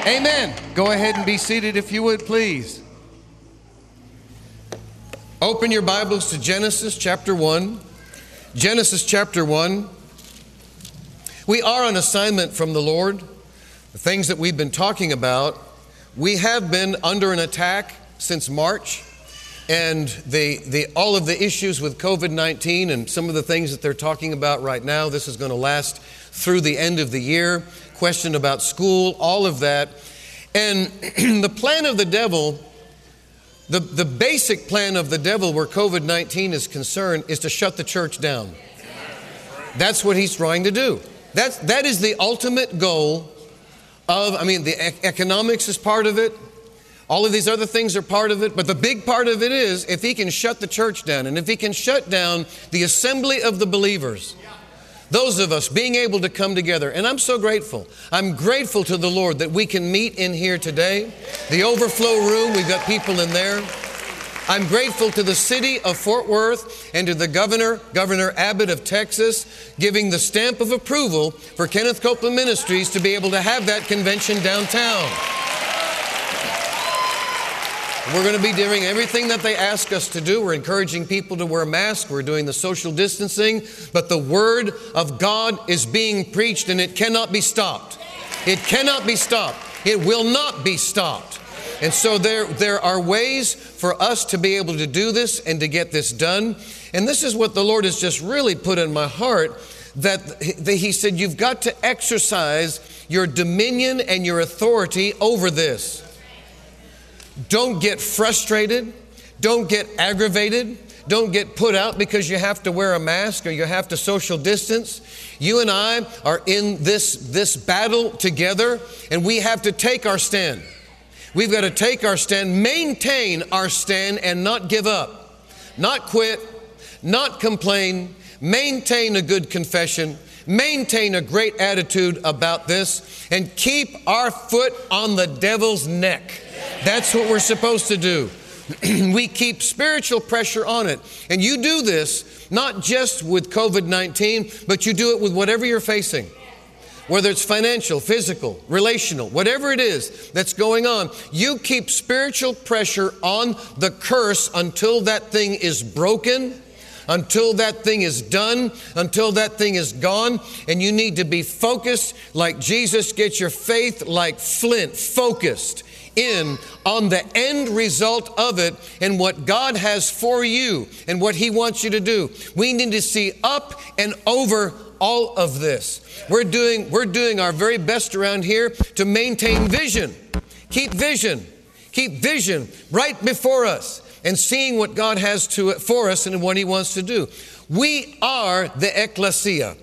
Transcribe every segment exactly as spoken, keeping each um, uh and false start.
Amen. Go ahead and be seated if you would, please. Open your Bibles to Genesis chapter one. Genesis chapter one. We are on assignment from the Lord. The things that we've been talking about, we have been under an attack since March. And the, the, all of the issues with covid nineteen and some of the things that they're talking about right now, this is going to last through the end of the year. Question about school, all of that. And the plan of the devil, the, the basic plan of the devil where covid nineteen is concerned is to shut the church down. That's what he's trying to do. That's, that is the ultimate goal of, I mean, the e- economics is part of it. All of these other things are part of it. But the big part of it is if he can shut the church down and if he can shut down the assembly of the believers, those of us being able to come together. And I'm so grateful. I'm grateful to the Lord that we can meet in here today. The overflow room, we've got people in there. I'm grateful to the city of Fort Worth and to the governor, Governor Abbott of Texas, giving the stamp of approval for Kenneth Copeland Ministries to be able to have that convention downtown. We're going to be doing everything that they ask us to do. We're encouraging people to wear masks. We're doing the social distancing. But the Word of God is being preached and it cannot be stopped. It cannot be stopped. It will not be stopped. And so there, there are ways for us to be able to do this and to get this done. And this is what the Lord has just really put in my heart, that He said, you've got to exercise your dominion and your authority over this. Don't get frustrated. Don't get aggravated. Don't get put out because you have to wear a mask or you have to social distance. You and I are in this, this battle together, and we have to take our stand. We've got to take our stand, maintain our stand, and not give up. Not quit, not complain, maintain a good confession, maintain a great attitude about this, and keep our foot on the devil's neck. That's what we're supposed to do. We keep spiritual pressure on it. And you do this not just with covid nineteen, but you do it with whatever you're facing. Whether it's financial, physical, relational, whatever it is that's going on, you keep spiritual pressure on the curse until that thing is broken, until that thing is done, until that thing is gone. And you need to be focused like Jesus. Get your faith like flint, focused in on the end result of it and what God has for you and what He wants you to do. We need to see up and over all of this. We're doing, we're doing our very best around here to maintain vision. Keep vision. Keep vision right before us and seeing what God has to for us and what He wants to do. We are the ecclesia.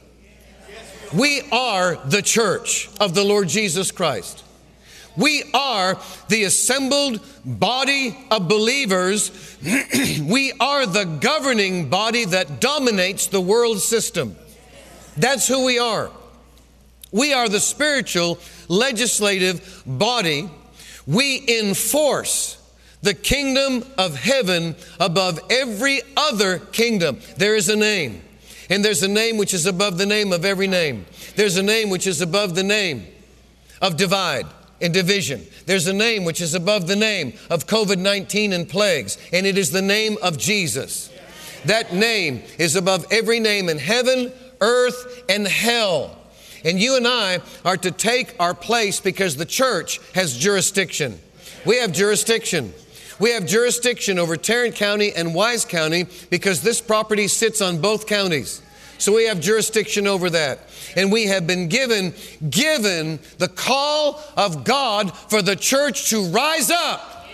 We are the church of the Lord Jesus Christ. We are the assembled body of believers. We are the governing body that dominates the world system. That's who we are. We are the spiritual legislative body. We enforce the kingdom of heaven above every other kingdom. There is a name, and there's a name which is above the name of every name. There's a name which is above the name of divide and division. There's a name which is above the name of covid nineteen and plagues, and it is the name of Jesus. That name is above every name in heaven, earth, and hell. And you and I are to take our place because the church has jurisdiction. We have jurisdiction. We have jurisdiction over Tarrant County and Wise County because this property sits on both counties. So we have jurisdiction over that. And we have been given, given the call of God for the church to rise up.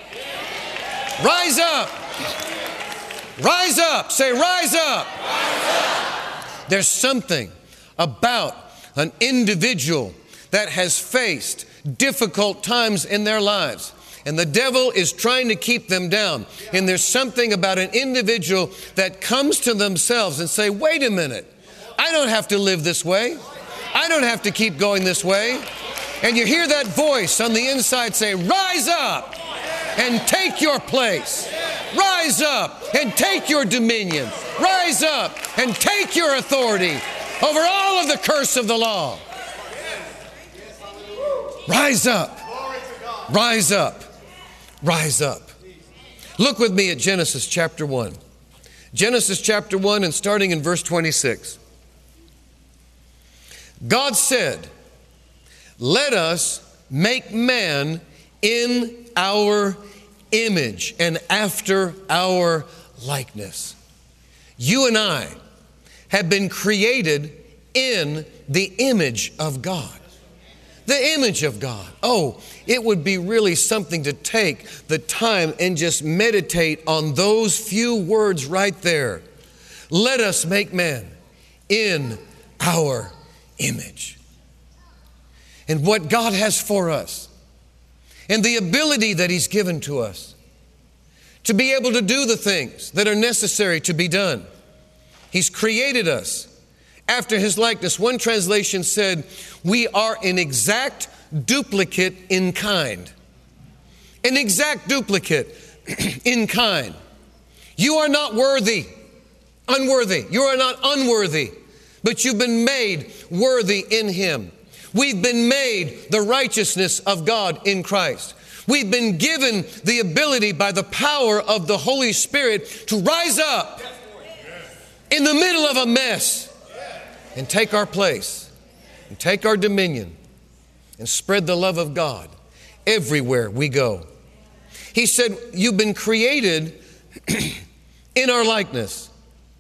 Rise up. Rise up. Say, rise up. Rise up. There's something about an individual that has faced difficult times in their lives. And the devil is trying to keep them down. And there's something about an individual that comes to themselves and say, wait a minute. I don't have to live this way. I don't have to keep going this way. And you hear that voice on the inside say, rise up and take your place. Rise up and take your dominion. Rise up and take your authority over all of the curse of the law. Rise up. Rise up. Rise up. Look with me at Genesis chapter one. Genesis chapter one and starting in verse twenty-six. God said, let us make man in our image and after our likeness. You and I have been created in the image of God. The image of God. Oh, it would be really something to take the time and just meditate on those few words right there. Let us make man in our image. And what God has for us and the ability that He's given to us to be able to do the things that are necessary to be done. He's created us after His likeness. One translation said, we are an exact duplicate in kind. An exact duplicate in kind. You are not worthy, unworthy. You are not unworthy, but you've been made worthy in Him. We've been made the righteousness of God in Christ. We've been given the ability by the power of the Holy Spirit to rise up in the middle of a mess and take our place and take our dominion and spread the love of God everywhere we go. He said, you've been created in our likeness,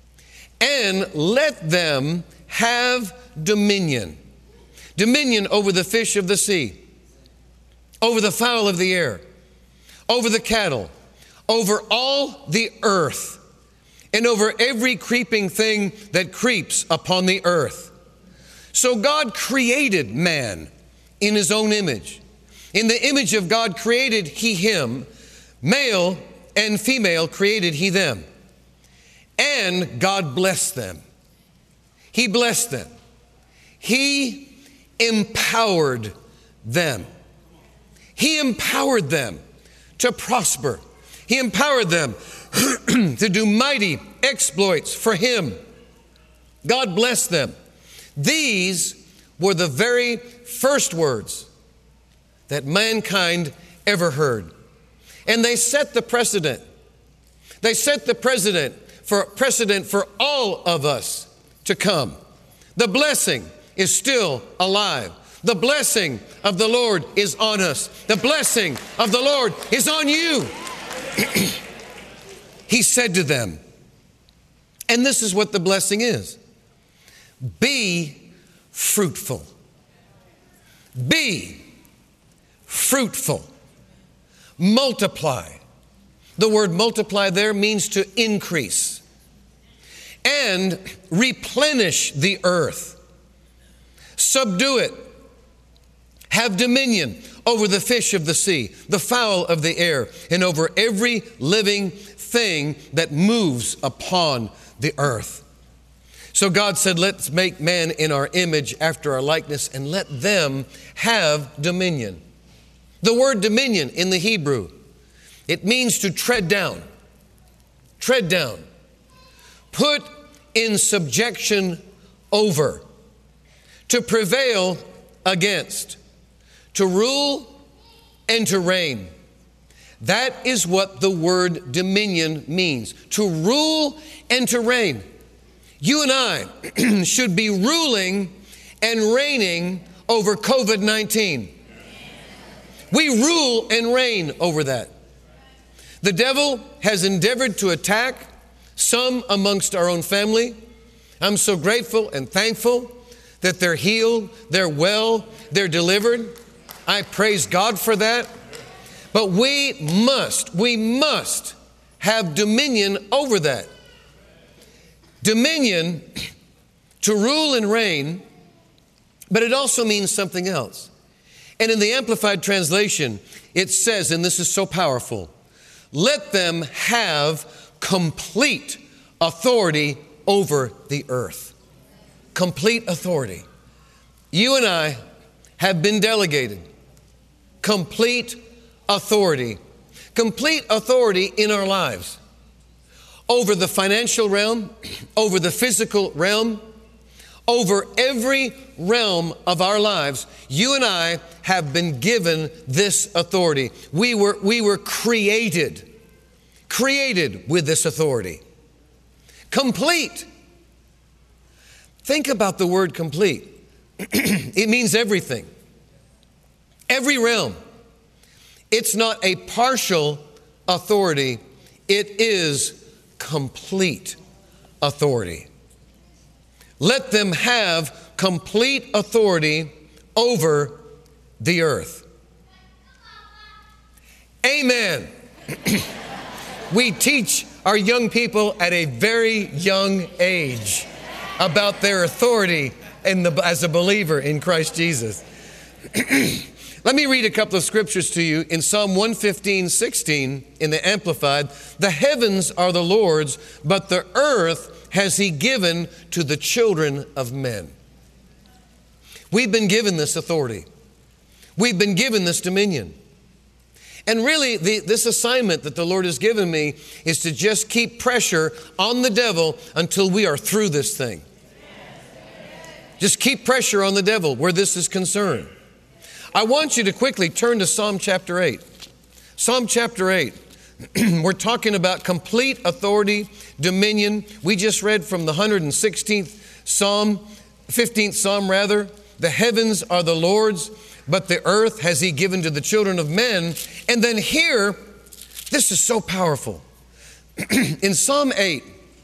and let them have dominion. Dominion over the fish of the sea, over the fowl of the air, over the cattle, over all the earth, and over every creeping thing that creeps upon the earth. So God created man in His own image. In the image of God created He him, male and female created He them. And God blessed them. He blessed them. He empowered them. He empowered them to prosper. He empowered them to do mighty exploits for Him. God blessed them. These were the very first words that mankind ever heard. And they set the precedent. They set the precedent for precedent for all of us to come. The blessing is still alive. The blessing of the Lord is on us. The blessing of the Lord is on you. He said to them, and this is what the blessing is: be fruitful. Be fruitful. Multiply. The word multiply there means to increase. And replenish the earth. Subdue it. Have dominion over the fish of the sea, the fowl of the air, and over every living thing that moves upon the earth. So God said, let's make man in our image after our likeness, and let them have dominion. The word dominion in the Hebrew, it means to tread down. Tread down. Put in subjection over. To prevail against. To rule and to reign. That is what the word dominion means. To rule and to reign. You and I should be ruling and reigning over covid nineteen. We rule and reign over that. The devil has endeavored to attack some amongst our own family. I'm so grateful and thankful that they're healed, they're well, they're delivered. I praise God for that. But we must, we must have dominion over that. Dominion, to rule and reign, but it also means something else. And in the Amplified Translation, it says, and this is so powerful, let them have complete authority over the earth. Complete authority. You and I have been delegated complete authority. Complete authority in our lives. Over the financial realm, over the physical realm, over every realm of our lives, you and I have been given this authority. We were, we were created, created with this authority. Complete. Think about the word complete. It means everything. Every realm. It's not a partial authority. It is complete authority. Let them have complete authority over the earth. Amen. We teach our young people at a very young age about their authority in the, as a believer in Christ Jesus. Let me read a couple of scriptures to you in Psalm one fifteen, sixteen in the Amplified. The heavens are the Lord's, but the earth has He given to the children of men. We've been given this authority. We've been given this dominion. And really, the, this assignment that the Lord has given me is to just keep pressure on the devil until we are through this thing. Just keep pressure on the devil where this is concerned. I want you to quickly turn to Psalm chapter eight. Psalm chapter eight. We're talking about complete authority, dominion. We just read from the one hundred sixteenth Psalm, fifteenth Psalm rather. The heavens are the Lord's, but the earth has He given to the children of men. And then here, this is so powerful. In Psalm eight,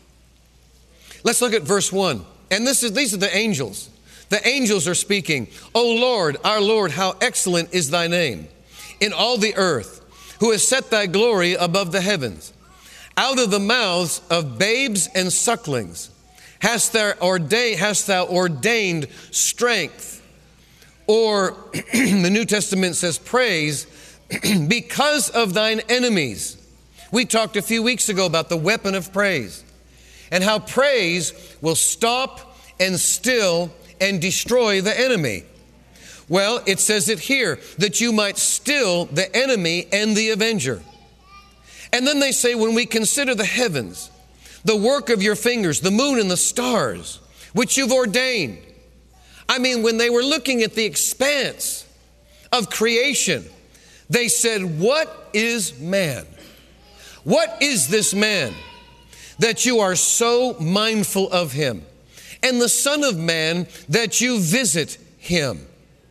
let's look at verse one. And this is these are the angels. The angels are speaking. O Lord, our Lord, how excellent is Thy name in all the earth, who has set Thy glory above the heavens. Out of the mouths of babes and sucklings hast thou ordained, hast thou ordained strength. Or the New Testament says praise, because of Thine enemies. We talked a few weeks ago about the weapon of praise and how praise will stop and still and destroy the enemy. Well, it says it here, that you might still the enemy and the avenger. And then they say, when we consider the heavens, the work of your fingers, the moon and the stars, which you've ordained. I mean, when they were looking at the expanse of creation, they said, what is man? What is this man that you are so mindful of him? And the Son of Man that you visit him.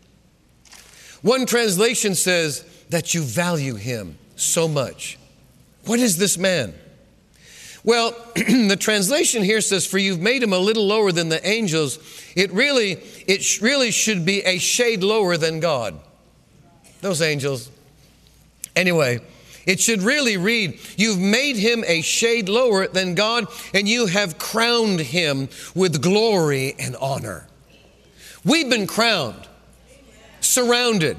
One translation says that you value him so much. What is this man? Well, the translation here says, for you've made him a little lower than the angels. It really, it really should be a shade lower than God. Those angels. Anyway, it should really read, you've made him a shade lower than God, and you have crowned him with glory and honor. We've been crowned, surrounded,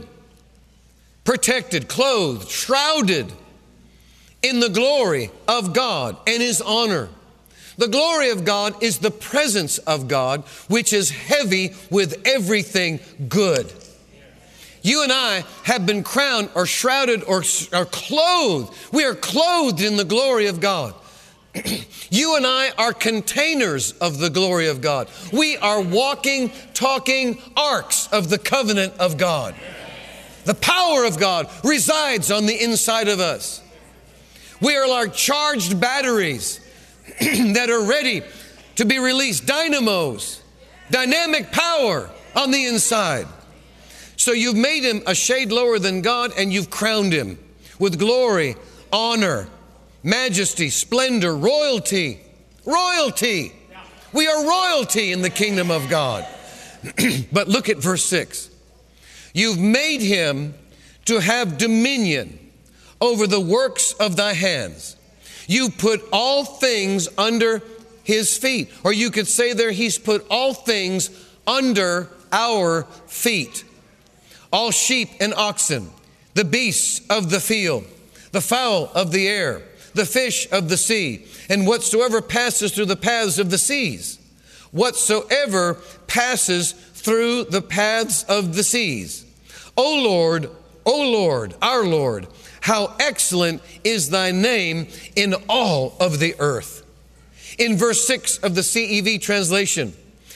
protected, clothed, shrouded in the glory of God and His honor. The glory of God is the presence of God, which is heavy with everything good. You and I have been crowned or shrouded or, or clothed. We are clothed in the glory of God. You and I are containers of the glory of God. We are walking, talking arks of the covenant of God. The power of God resides on the inside of us. We are like charged batteries that are ready to be released. Dynamos, dynamic power on the inside. So you've made him a shade lower than God, and you've crowned him with glory, honor, majesty, splendor, royalty. Royalty. We are royalty in the kingdom of God. But look at verse six. You've made him to have dominion over the works of thy hands. You put all things under his feet. Or you could say there, he's put all things under our feet. All sheep and oxen, the beasts of the field, the fowl of the air, the fish of the sea, and whatsoever passes through the paths of the seas. Whatsoever passes through the paths of the seas. O Lord, O Lord, our Lord, how excellent is thy name in all of the earth. In verse six of the C E V translation,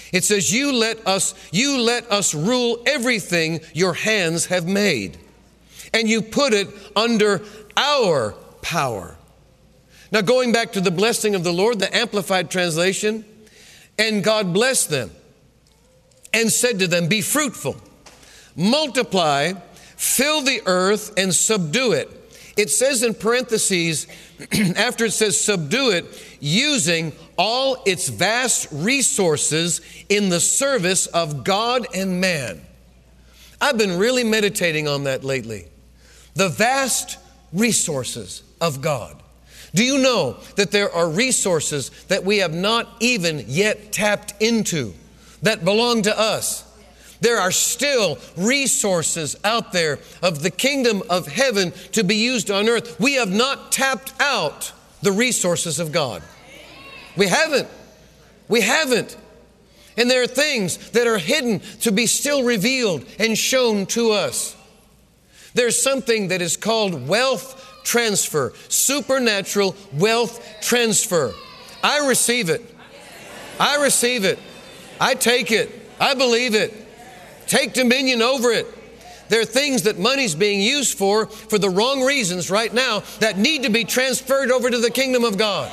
It says, you let us, you let us rule everything your hands have made, and you put it under our power. Now, going back to the blessing of the Lord, the Amplified Translation, and God blessed them and said to them, be fruitful, multiply, fill the earth and subdue it. It says in parentheses, after it says subdue it, using all its vast resources in the service of God and man. I've been really meditating on that lately. The vast resources of God. Do you know that there are resources that we have not even yet tapped into that belong to us? There are still resources out there of the kingdom of heaven to be used on earth. We have not tapped out the resources of God. We haven't. We haven't. And there are things that are hidden to be still revealed and shown to us. There's something that is called wealth transfer, supernatural wealth transfer. I receive it. I receive it. I take it. I believe it. Take dominion over it. There are things that money's being used for, for the wrong reasons right now, that need to be transferred over to the kingdom of God.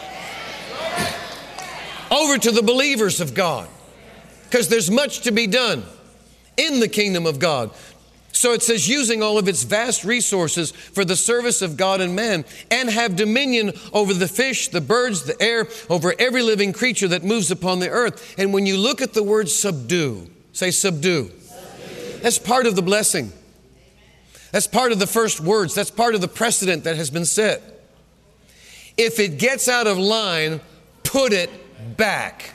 Over to the believers of God. Because there's much to be done in the kingdom of God. So it says, using all of its vast resources for the service of God and man, and have dominion over the fish, the birds, the air, over every living creature that moves upon the earth. And when you look at the word subdue, say subdue. Subdue. That's part of the blessing. That's part of the first words. That's part of the precedent that has been set. If it gets out of line, put it back.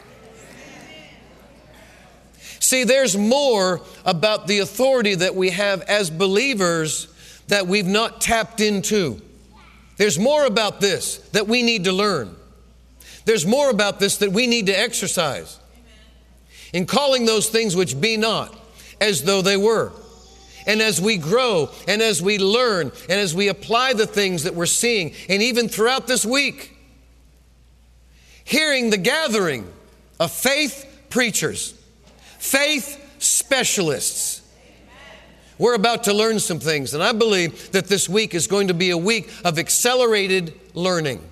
See, there's more about the authority that we have as believers that we've not tapped into. There's more about this that we need to learn. There's more about this that we need to exercise. In calling those things which be not as though they were. And as we grow and as we learn and as we apply the things that we're seeing, and even throughout this week, hearing the gathering of faith preachers, faith specialists. We're about to learn some things, and I believe that this week is going to be a week of accelerated learning.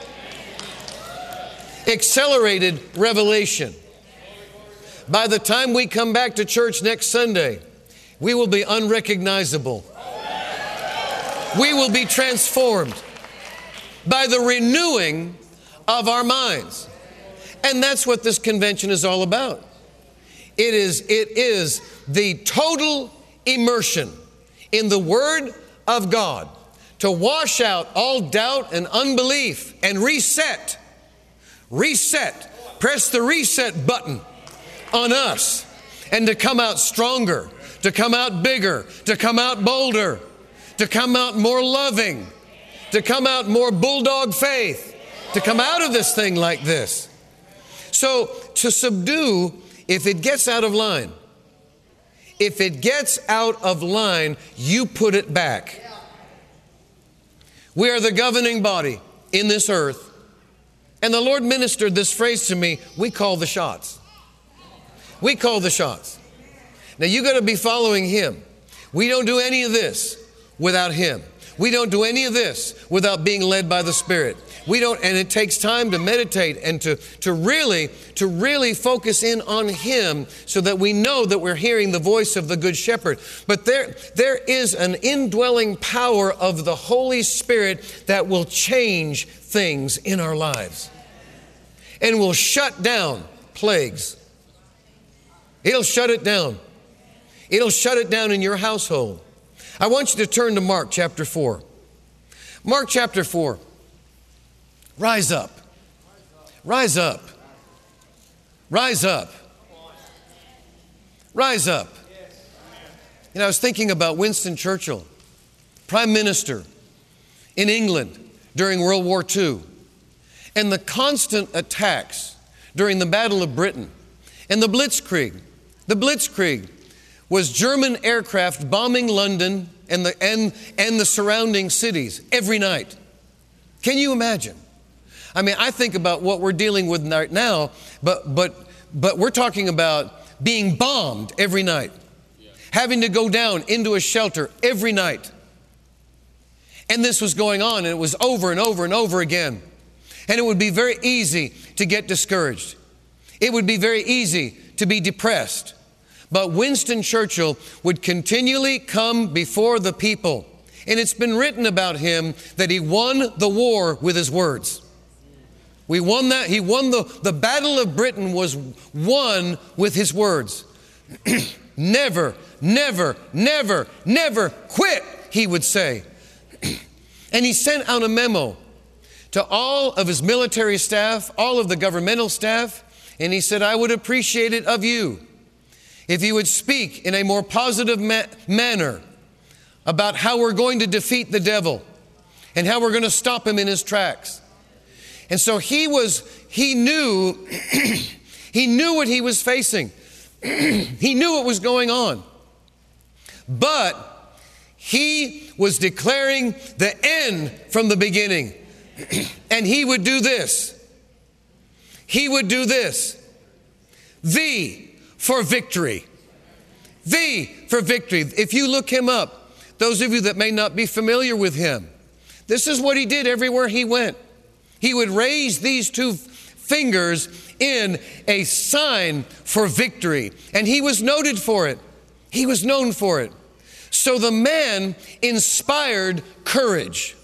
Accelerated revelation. By the time we come back to church next Sunday, we will be unrecognizable. We will be transformed by the renewing of our minds. And that's what this convention is all about. It is, it is the total immersion in the Word of God to wash out all doubt and unbelief and reset. Reset. Press the reset button on us and to come out stronger, to come out bigger, to come out bolder, to come out more loving, to come out more bulldog faith, to come out of this thing like this. So to subdue, if it gets out of line, if it gets out of line, you put it back. We are the governing body in this earth. And the Lord ministered this phrase to me, we call the shots. We call the shots. Now you got to be following Him. We don't do any of this without Him. We don't do any of this without being led by the Spirit. We don't, and it takes time to meditate and to, to really, to really focus in on Him so that we know that we're hearing the voice of the Good Shepherd. But there, there is an indwelling power of the Holy Spirit that will change things in our lives and will shut down plagues. It'll shut it down. It'll shut it down in your household. I want you to turn to Mark chapter four. Mark chapter four. Rise up. Rise up. Rise up. Rise up. You know, I was thinking about Winston Churchill, Prime Minister in England during World War Two, and the constant attacks during the Battle of Britain and the Blitzkrieg. The Blitzkrieg was German aircraft bombing London and the, and, and the surrounding cities every night. Can you imagine? I mean, I think about what we're dealing with right now, but, but but we're talking about being bombed every night, having to go down into a shelter every night. And this was going on, and it was over and over and over again. And it would be very easy to get discouraged. It would be very easy to be depressed. But Winston Churchill would continually come before the people. And it's been written about him that he won the war with his words. We won that. He won the, the Battle of Britain was won with his words. Never, never, never, never quit, he would say. And he sent out a memo to all of his military staff, all of the governmental staff, and he said, I would appreciate it of you if you would speak in a more positive ma- manner about how we're going to defeat the devil and how we're going to stop him in his tracks. And so he was, he knew, he knew what he was facing. He knew what was going on. But he was declaring the end from the beginning. And he would do this. He would do this. V for victory. V for victory. If you look him up, those of you that may not be familiar with him, this is what he did everywhere he went. He would raise these two fingers in a sign for victory. And he was noted for it. He was known for it. So the man inspired courage,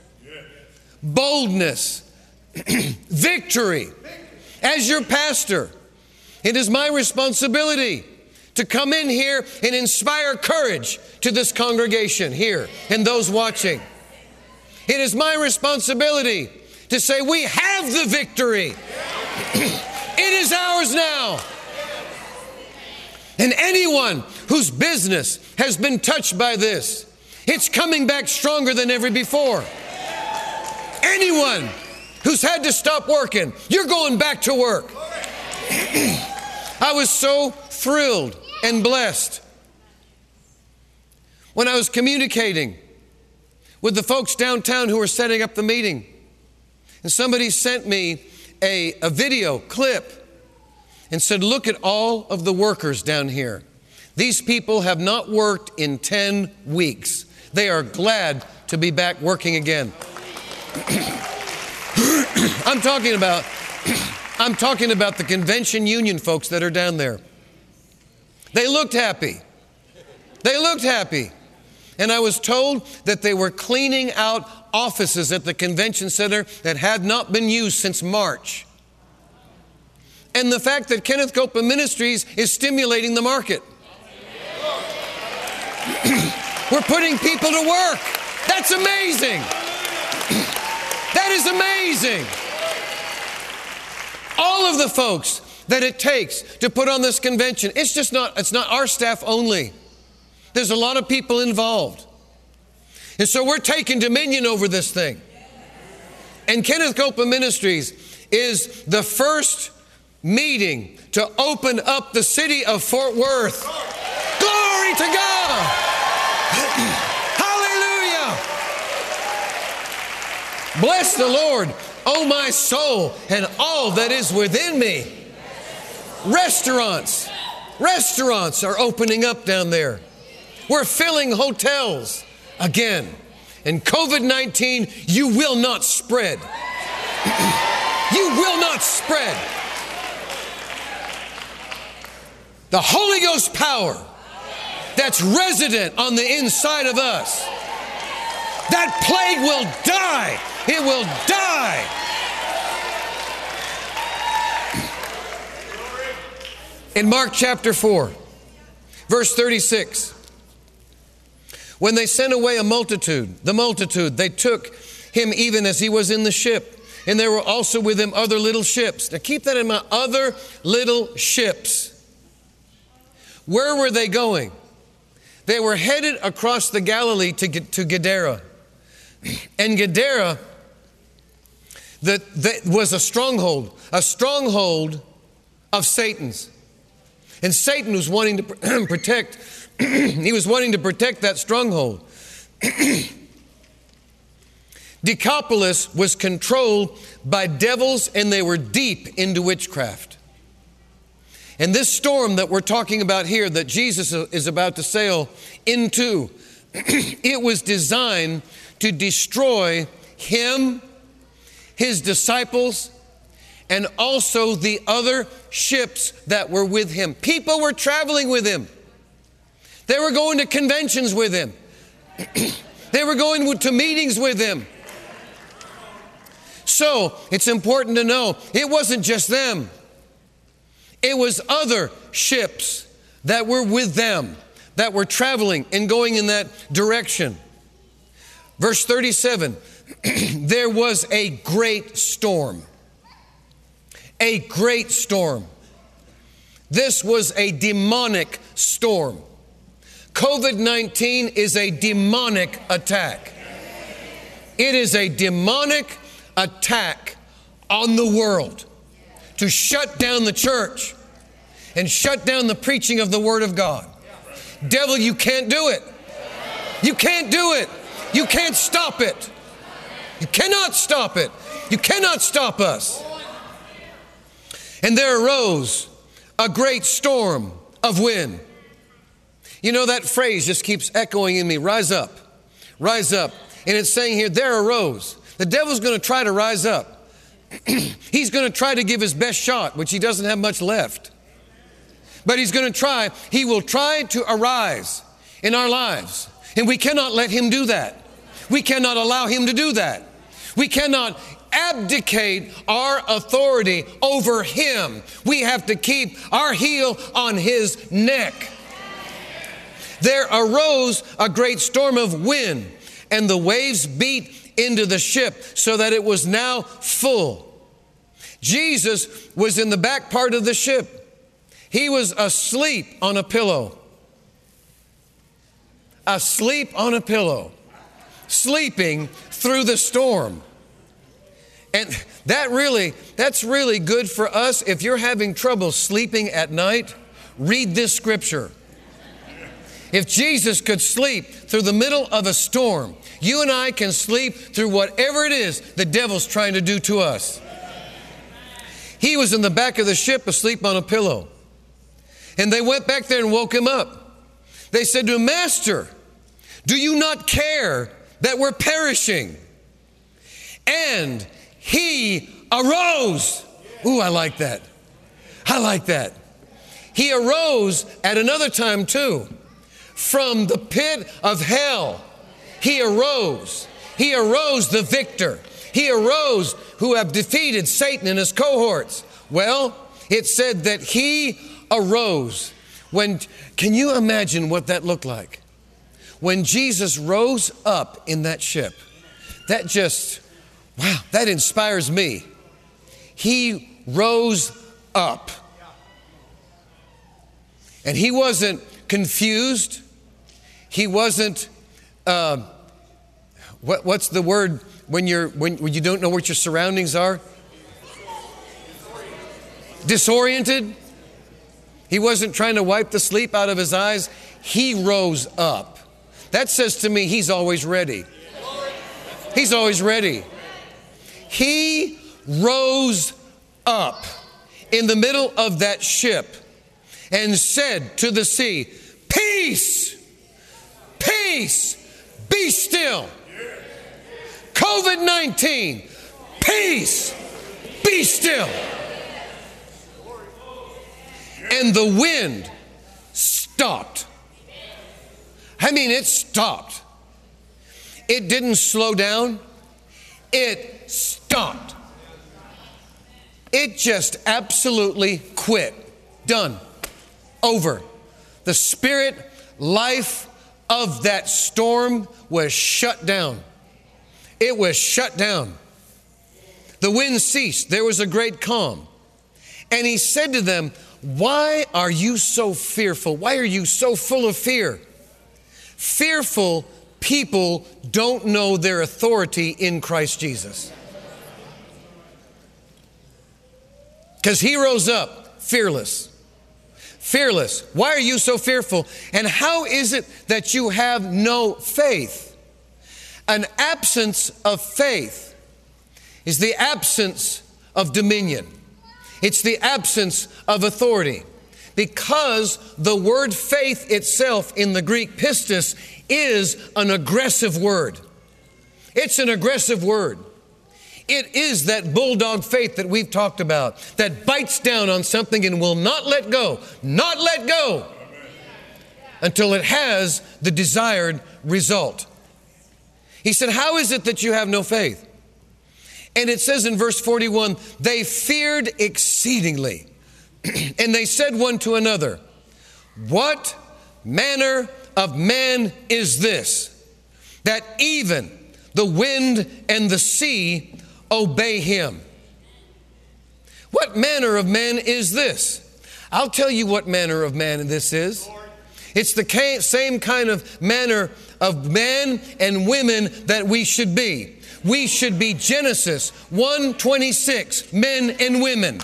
boldness, victory. As your pastor, it is my responsibility to come in here and inspire courage to this congregation here and those watching. It is my responsibility to say we have the victory. It is ours now. And anyone whose business has been touched by this, it's coming back stronger than ever before. Anyone who's had to stop working, you're going back to work. I was so thrilled and blessed when I was communicating with the folks downtown who were setting up the meeting. And somebody sent me a, a video clip and said, look at all of the workers down here. These people have not worked in ten weeks. They are glad to be back working again. I'm talking about, I'm talking about the convention union folks that are down there. They looked happy. They looked happy. And I was told that they were cleaning out offices at the convention center that had not been used since March. And the fact that Kenneth Copeland Ministries is stimulating the market. We're putting people to work. That's amazing. That is amazing. All of the folks that it takes to put on this convention, it's just not, it's not our staff only. There's a lot of people involved. And so we're taking dominion over this thing. And Kenneth Copeland Ministries is the first meeting to open up the city of Fort Worth. Glory to God! Hallelujah! Bless the Lord, O my soul, and all that is within me. Restaurants, restaurants are opening up down there. We're filling hotels again. And COVID nineteen, you will not spread. You will not spread. The Holy Ghost power that's resident on the inside of us, that plague will die. It will die. In Mark chapter four, verse thirty-six, when they sent away a multitude, the multitude, they took him even as he was in the ship. And there were also with him other little ships. Now keep that in mind, other little ships. Where were they going? They were headed across the Galilee to, to Gadara. And Gadara that, that was a stronghold, a stronghold of Satan's. And Satan was wanting to protect, he was wanting to protect that stronghold. Decapolis was controlled by devils, and they were deep into witchcraft. And this storm that we're talking about here, that Jesus is about to sail into, it was designed to destroy him, his disciples, and also the other ships that were with him. People were traveling with him. They were going to conventions with him. They were going to meetings with him. So it's important to know it wasn't just them. It was other ships that were with them, that were traveling and going in that direction. Verse thirty-seven, there was a great storm. A great storm. This was a demonic storm. covid nineteen is a demonic attack. It is a demonic attack on the world to shut down the church and shut down the preaching of the Word of God. Devil, you can't do it. You can't do it. You can't stop it. You cannot stop it. You cannot stop us. And there arose a great storm of wind. You know, that phrase just keeps echoing in me. Rise up. Rise up. And it's saying here, there arose. The devil's going to try to rise up. He's going to try to give his best shot, which he doesn't have much left. But he's going to try. He will try to arise in our lives. And we cannot let him do that. We cannot allow him to do that. We cannot abdicate our authority over him. We have to keep our heel on his neck. There arose a great storm of wind, and the waves beat into the ship so that it was now full. Jesus was in the back part of the ship. He was asleep on a pillow. Asleep on a pillow. Sleeping through the storm. And that really, that's really good for us. If you're having trouble sleeping at night, read this scripture. If Jesus could sleep through the middle of a storm, you and I can sleep through whatever it is the devil's trying to do to us. He was in the back of the ship asleep on a pillow. And they went back there and woke him up. They said to him, Master, do you not care that we're perishing? And he arose. Ooh, I like that. I like that. He arose at another time too. From the pit of hell, he arose. He arose the victor. He arose who have defeated Satan and his cohorts. Well, it said that he arose. When, can you imagine what that looked like? When Jesus rose up in that ship, that just, wow, that inspires me. He rose up. And he wasn't confused. He wasn't, uh, what, what's the word when you're when, when you don't know what your surroundings are? Disoriented. He wasn't trying to wipe the sleep out of his eyes. He rose up. That says to me, he's always ready. He's always ready. He rose up in the middle of that ship and said to the sea, peace, peace, be still. covid nineteen, peace, be still. And the wind stopped. I mean, it stopped. It didn't slow down. It stopped. It just absolutely quit. Done. Over. The spirit life of that storm was shut down. It was shut down. The wind ceased. There was a great calm. And he said to them, why are you so fearful? Why are you so full of fear? Fearful people don't know their authority in Christ Jesus. Because he rose up fearless. Fearless. Why are you so fearful? And how is it that you have no faith? An absence of faith is the absence of dominion. It's the absence of authority. Because the word faith itself in the Greek pistis is an aggressive word. It's an aggressive word. It is that bulldog faith that we've talked about, that bites down on something and will not let go, not let go until it has the desired result. He said, how is it that you have no faith? And it says in verse forty-one, they feared exceedingly. And they said one to another, what manner of man is this, that even the wind and the sea obey him? What manner of man is this? I'll tell you what manner of man this is. It's the same kind of manner of men and women that we should be. We should be Genesis one twenty-six, men and women.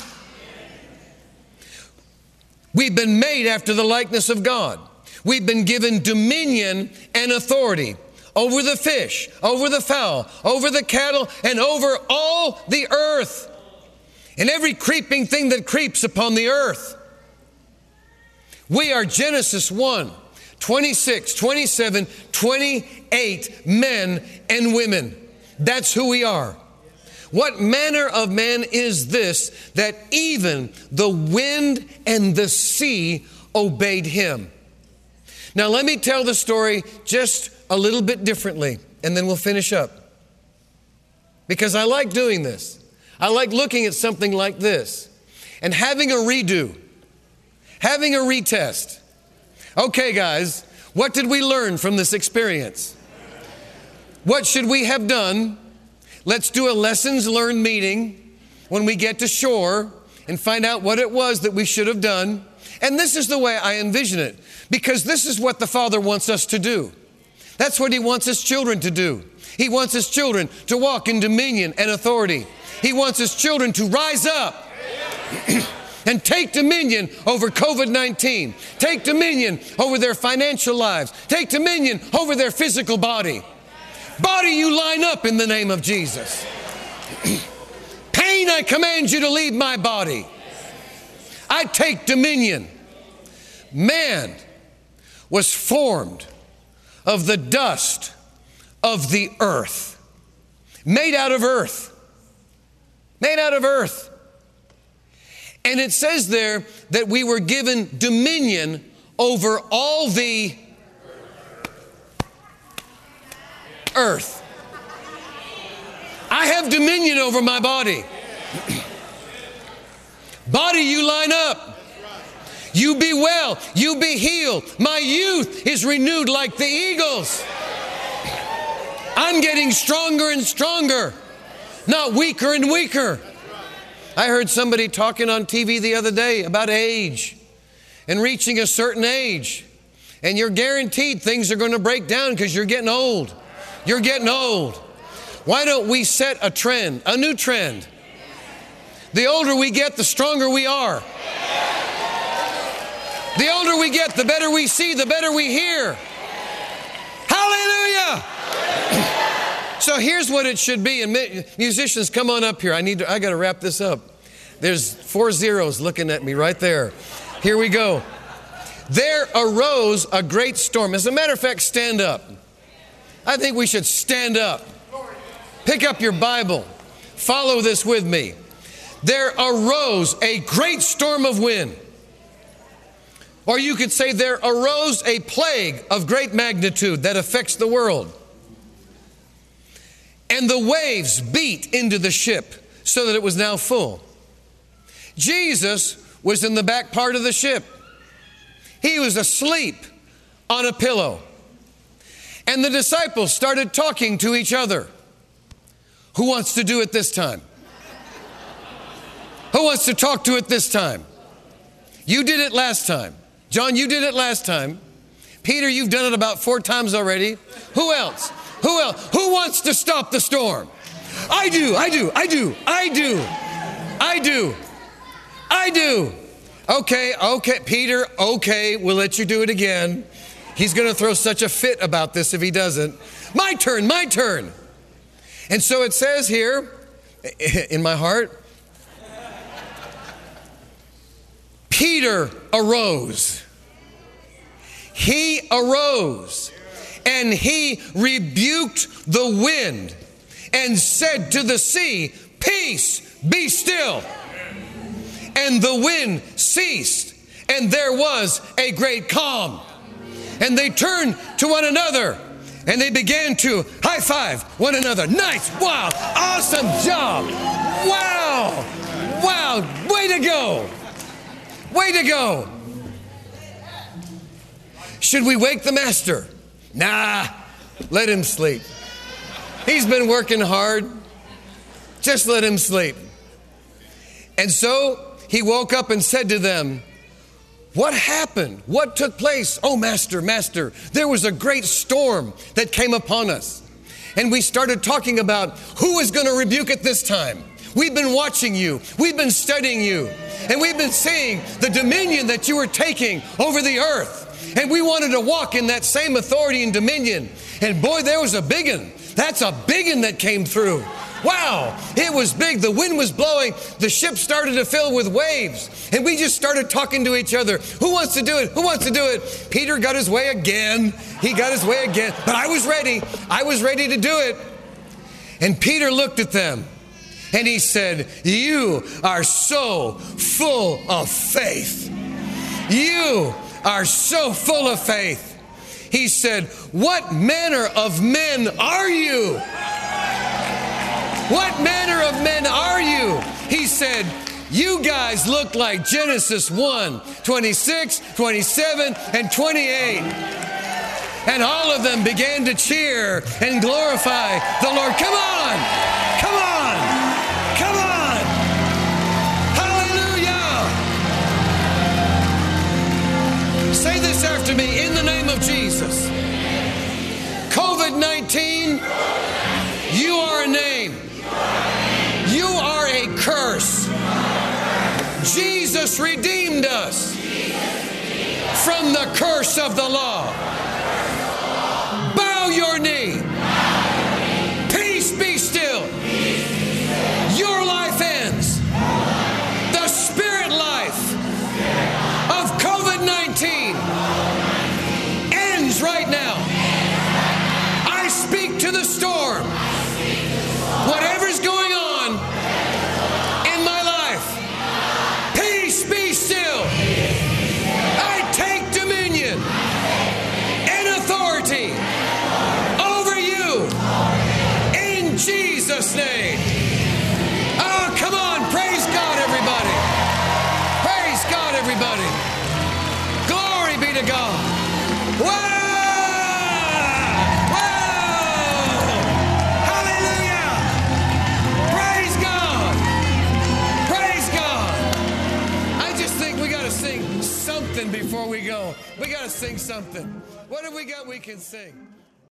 We've been made after the likeness of God. We've been given dominion and authority over the fish, over the fowl, over the cattle, and over all the earth, and every creeping thing that creeps upon the earth. We are Genesis one, twenty-six, twenty-seven, twenty-eight men and women. That's who we are. What manner of man is this, that even the wind and the sea obeyed him? Now let me tell the story just a little bit differently, and then we'll finish up. Because I like doing this. I like looking at something like this and having a redo, having a retest. Okay, guys, what did we learn from this experience? What should we have done? Let's do a lessons learned meeting when we get to shore and find out what it was that we should have done. And this is the way I envision it, because this is what the Father wants us to do. That's what He wants His children to do. He wants His children to walk in dominion and authority. He wants His children to rise up and take dominion over covid nineteen. Take dominion over their financial lives. Take dominion over their physical body. Body, you line up in the name of Jesus. Pain, I command you to leave my body. I take dominion. Man was formed of the dust of the earth. Made out of earth. Made out of earth. And it says there that we were given dominion over all the earth. I have dominion over my body. Body, you line up. You be well. You be healed. My youth is renewed like the eagles. I'm getting stronger and stronger, not weaker and weaker. I heard somebody talking on T V the other day about age and reaching a certain age. And you're guaranteed things are going to break down because you're getting old. You're getting old. Why don't we set a trend, a new trend? The older we get, the stronger we are. The older we get, the better we see, the better we hear. Hallelujah! So here's what it should be. And musicians, come on up here. I need to, I got to wrap this up. There's four zeros looking at me right there. Here we go. There arose a great storm. As a matter of fact, stand up. I think we should stand up. Pick up your Bible. Follow this with me. There arose a great storm of wind. Or you could say there arose a plague of great magnitude that affects the world. And the waves beat into the ship so that it was now full. Jesus was in the back part of the ship. He was asleep on a pillow. And the disciples started talking to each other. Who wants to do it this time? Who wants to talk to it this time? You did it last time. John, you did it last time. Peter, you've done it about four times already. Who else? Who else? Who wants to stop the storm? I do, I do, I do, I do, I do, I do. Okay, okay, Peter, okay, we'll let you do it again. He's going to throw such a fit about this if he doesn't. My turn, my turn. And so it says here, in my heart, Peter arose. He arose and he rebuked the wind and said to the sea, "Peace, be still." And the wind ceased, and there was a great calm. And they turned to one another, and they began to high five one another. Nice, wow, awesome job. Wow, wow, way to go. Way to go. Should we wake the master? Nah, let him sleep. He's been working hard. Just let him sleep. And so he woke up and said to them, "What happened? What took place? Oh, master, master, there was a great storm that came upon us." And we started talking about who is going to rebuke it this time. We've been watching you. We've been studying you. And we've been seeing the dominion that you were taking over the earth. And we wanted to walk in that same authority and dominion. And boy, there was a big one. That's a big one that came through. Wow, it was big. The wind was blowing. The ship started to fill with waves. And we just started talking to each other. Who wants to do it? Who wants to do it? Peter got his way again. He got his way again. But I was ready. I was ready to do it. And Peter looked at them and he said, "You are so full of faith. You are so full of faith." He said, "What manner of men are you? What manner of men are you?" He said, "You guys look like Genesis one, twenty-six, twenty-seven, and twenty-eight. And all of them began to cheer and glorify the Lord. Come on! Come on! Come on! Hallelujah! Say this after me, in the name of Jesus. COVID nineteen, you are a name. You are a curse. Jesus redeemed us from the curse of the law. Bow your knee. Peace be still. Your life ends. The spirit life of COVID nineteen ends right now. I speak to the storm. Whatever's going on in my life, peace be still. I take dominion and authority over you in Jesus' name. Oh, come on. Praise God, everybody. Praise God, everybody. Glory be to God. Wow! Before we go, we got to sing something. What have we got we can sing?